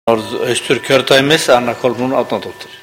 Norðausturkjördæmis, Anna Kolbrún Árnadóttir.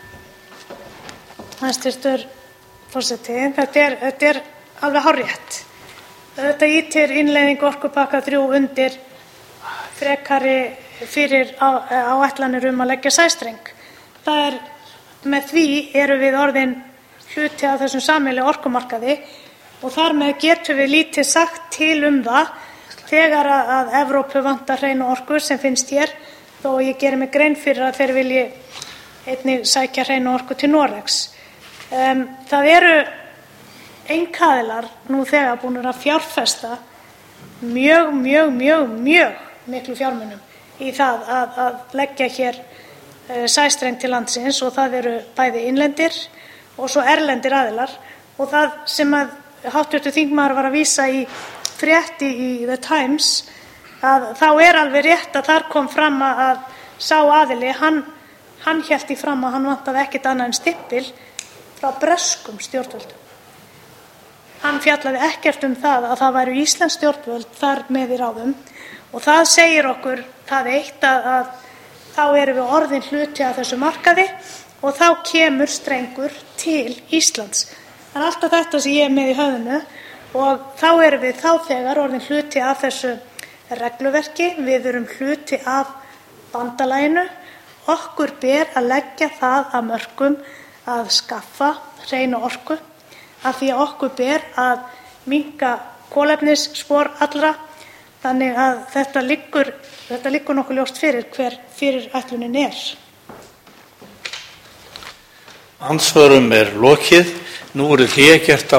Hæstv. forseti, þetta er alveg hárrétt. Þetta ýtir innleiðingu orkupakka 3 undir frekari fyrir áætlanir að leggja sæstreng. Með því erum við orðin hluti af þessum sameiginlega orkumarkaði og þar með getum við lítið sagt til það þegar að Evrópu vantar hreina orku sem finnst hér, þó ég geri mig grein fyrir að þeir vilji einnig sækja hreina orku til Noregs. Það eru einkaaðilar nú þegar búnir að fjárfesta mjög miklu fjármunum í það að leggja hér sæstreng til landsins og það eru bæði innlendir og svo erlendir aðilar. Og það sem að hv. þingmaður var að vísa í frétt í The Times, að þá er alveg rétt að þar kom fram að sá aðili, hann hélt því fram að hann vantaði ekkert annað en stimpil frá breskum stjórnvöldum. Hann fjallaði ekkert það að það væru íslensk stjórnvöld þar með í ráðum og það segir okkur það eitt að þá erum við orðin hluti af þessu markaði og þá kemur strengur til Íslands. Það er alltaf þetta sem ég er með í höfðinu og þá erum við þegar orðin hluti af þessu regluverki, við erum hluti af bandalaginu. Okkur ber að leggja það að mörkum að skaffa hreina orku, af því að okkur ber að minnka kolefnisspor allra. Þannig að þetta liggur nokkuð ljóst fyrir hver fyrirætlunin er. Andsvörum er lokið. Nú er hlé gert á